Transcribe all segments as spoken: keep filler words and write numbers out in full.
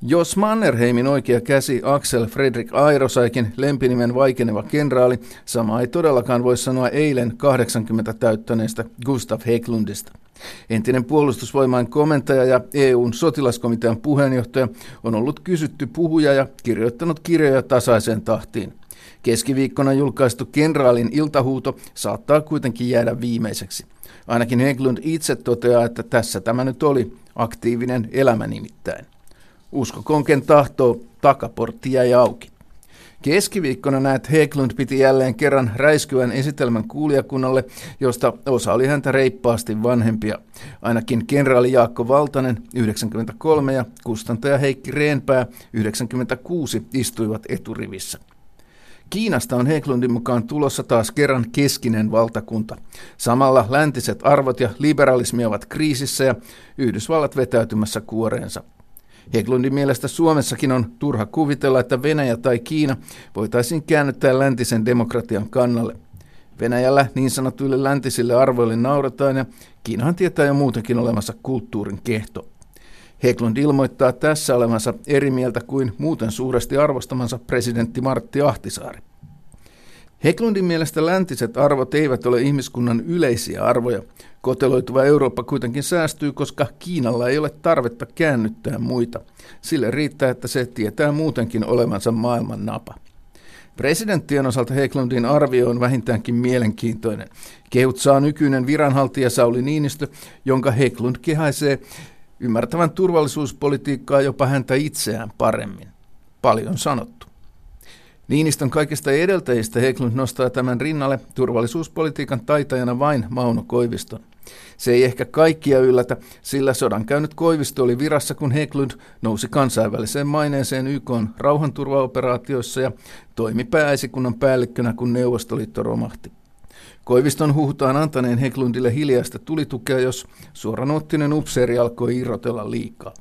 Jos Mannerheimin oikea käsi Axel Fredrik Airo saikin lempinimen vaikeneva kenraali, sama ei todellakaan voi sanoa eilen kahdeksankymmentä täyttäneestä Gustav Hägglundista. Entinen puolustusvoimain komentaja ja E U:n sotilaskomitean puheenjohtaja on ollut kysytty puhuja ja kirjoittanut kirjoja tasaiseen tahtiin. Keskiviikkona julkaistu kenraalin iltahuuto saattaa kuitenkin jäädä viimeiseksi. Ainakin Hägglund itse toteaa, että tässä tämä nyt oli, aktiivinen elämä nimittäin. Uskokoon ken tahtoo, takaportti jäi auki. Keskiviikkona näet Hägglund piti jälleen kerran räiskyvän esitelmän kuulijakunnalle, josta osa oli häntä reippaasti vanhempia. Ainakin kenraali Jaakko Valtanen, yhdeksänkymmentäkolme, ja kustantaja Heikki Reenpää, yhdeksänkymmentäkuusi, istuivat eturivissä. Kiinasta on Hägglundin mukaan tulossa taas kerran keskinen valtakunta. Samalla läntiset arvot ja liberalismi ovat kriisissä ja Yhdysvallat vetäytymässä kuoreensa. Hägglundin mielestä Suomessakin on turha kuvitella, että Venäjä tai Kiina voitaisiin käännyttää läntisen demokratian kannalle. Venäjällä niin sanotuille läntisille arvoille nauretaan ja Kiinahan tietää jo muutenkin olemassa kulttuurin kehto. Hägglund ilmoittaa tässä olevansa eri mieltä kuin muuten suuresti arvostamansa presidentti Martti Ahtisaari. Hägglundin mielestä läntiset arvot eivät ole ihmiskunnan yleisiä arvoja. Koteloituva Eurooppa kuitenkin säästyy, koska Kiinalla ei ole tarvetta käännyttää muita. Sille riittää, että se tietää muutenkin olevansa maailman napa. Presidenttien osalta Hägglundin arvio on vähintäänkin mielenkiintoinen. Kehut saa nykyinen viranhaltija Sauli Niinistö, jonka Hägglund kehaisee ymmärtävän turvallisuuspolitiikkaa jopa häntä itseään paremmin. Paljon sanottu. Niinistön kaikista edeltäjistä Hägglund nostaa tämän rinnalle turvallisuuspolitiikan taitajana vain Mauno Koiviston. Se ei ehkä kaikkia yllätä, sillä sodan käynyt Koivisto oli virassa, kun Hägglund nousi kansainväliseen maineeseen Y K:n rauhanturvaoperaatioissa ja toimi pääesikunnan päällikkönä, kun Neuvostoliitto romahti. Koiviston huhutaan antaneen Hägglundille hiljaista tulitukea, jos suoranuottinen upseeri alkoi irrotella liikaa.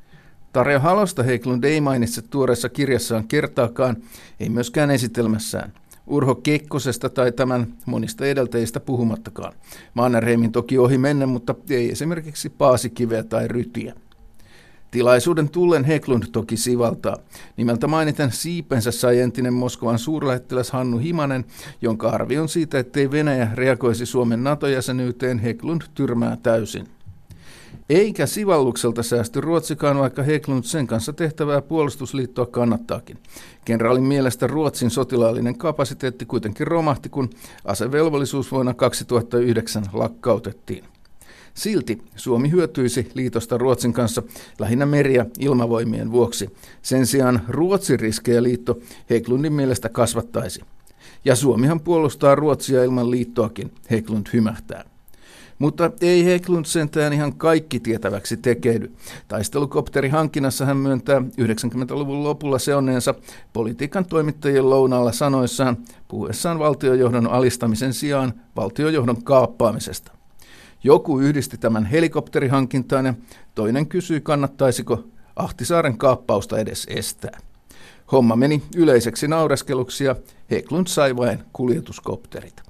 Tarja Halosta Hägglund ei mainitse tuoreessa kirjassaan kertaakaan, ei myöskään esitelmässään. Urho Kekkosesta tai tämän monista edeltäjistä puhumattakaan. Mannerheimin toki ohi mennä, mutta ei esimerkiksi Paasikiveä tai Rytiä. Tilaisuuden tullen Hägglund toki sivaltaa. Nimeltä mainiten siipensä sai entinen Moskovan suurlähettiläs Hannu Himanen, jonka arvion siitä, ettei Venäjä reagoisi Suomen NATO-jäsenyyteen, Hägglund tyrmää täysin. Eikä sivallukselta säästy Ruotsikaan, vaikka Hägglund sen kanssa tehtävää puolustusliittoa kannattaakin. Kenraalin mielestä Ruotsin sotilaallinen kapasiteetti kuitenkin romahti, kun asevelvollisuus vuonna kaksituhattayhdeksän lakkautettiin. Silti Suomi hyötyisi liitosta Ruotsin kanssa lähinnä meri- ja ilmavoimien vuoksi. Sen sijaan Ruotsin riskejä liitto Hägglundin mielestä kasvattaisi. Ja Suomihan puolustaa Ruotsia ilman liittoakin, Hägglund hymähtää. Mutta ei Hägglund sentään ihan kaikki tietäväksi tekeydy. Taistelukopterihankinnassa hän myöntää yhdeksänkymmentäluvun lopulla seonneensa politiikan toimittajien lounaalla sanoissaan, puhuessaan valtiojohdon alistamisen sijaan valtiojohdon kaappaamisesta. Joku yhdisti tämän helikopterihankintaan ja toinen kysyi, kannattaisiko Ahtisaaren kaappausta edes estää. Homma meni yleiseksi naureskeluksi ja Hägglund sai vain kuljetuskopterit.